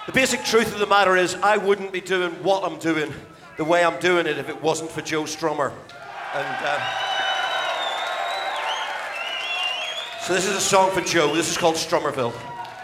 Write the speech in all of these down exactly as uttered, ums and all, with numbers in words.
The basic truth of the matter is I wouldn't be doing what I'm doing the way I'm doing it if it wasn't for Joe Strummer. And uh, so this is a song for Joe. This is called Strummerville.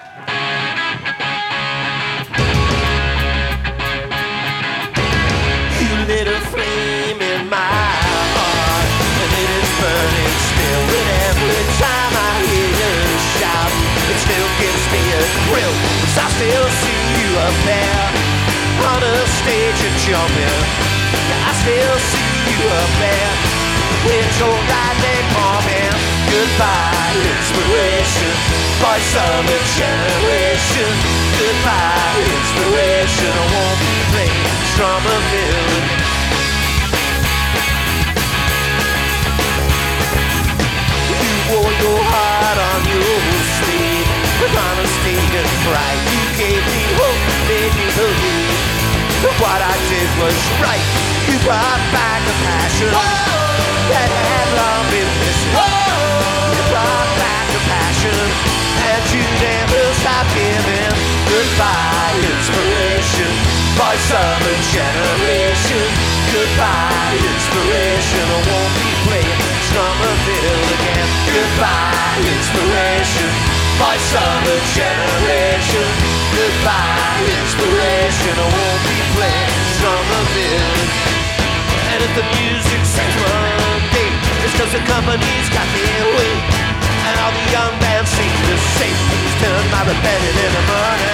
You lit a flame in my heart, and it is burning still. And every time I hear you shout, it still gives me a thrill, 'cause I still see you up there on a stage and jumping. Yeah, I still see you up there with your right leg pumping. Goodbye, inspiration, voice of a generation. Goodbye, inspiration, I won't be playing Strummerville. You wore your heart on your sleeve with honesty and pride. You gave me hope, made me believe that what I did was right. You brought back a passion that had long been missing. You brought back a passion, and you never stopped giving. Goodbye, inspiration, voice of a generation. Goodbye, inspiration, I won't be playing Strummerville again. Goodbye, inspiration, voice of a generation. Goodbye, inspiration, I won't be playing Strummerville again. And if the music says Monday, it's 'cause the company's got their way. And all the young bands seem to say, please turn my rebellion into money.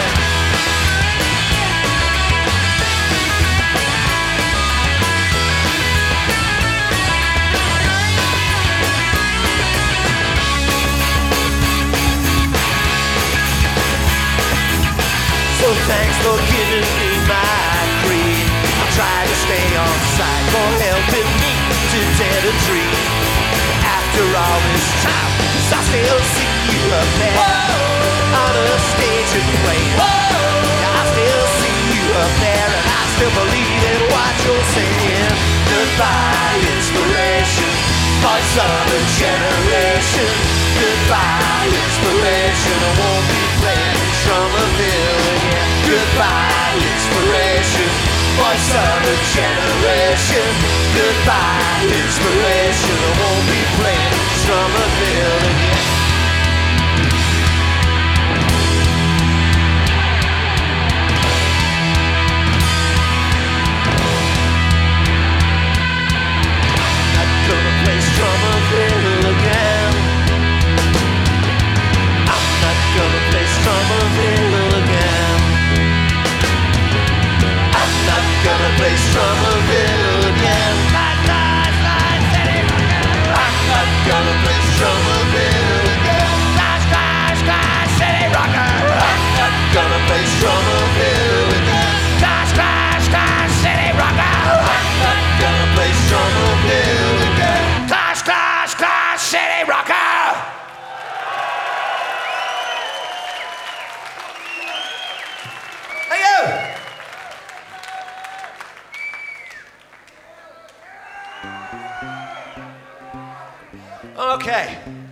So thanks for giving me my creed. I'll try to stay on side for helping me to dare to dream. After all this time, 'cause I still see you up there. Whoa. On a stage and playing. Yeah, I still see you up there, and I still believe in what you're saying. Goodbye, inspiration, voice of a generation. Goodbye, inspiration, I won't be playing Strummerville again. Goodbye, inspiration, voice of a generation. Goodbye, inspiration, I won't be playing Strummerville again. I'm not gonna play Strummerville again. I'm not gonna play Strummerville again. I'm not gonna play Strummerville again. I'm not gonna play Strummerville again. Clash, clash, clash, city rocker. I'm not gonna play Strummerville again. Clash, clash, clash, city rocker. I'm not gonna play Strummerville again. Clash, clash, clash, city rocker. Thank you. Okay.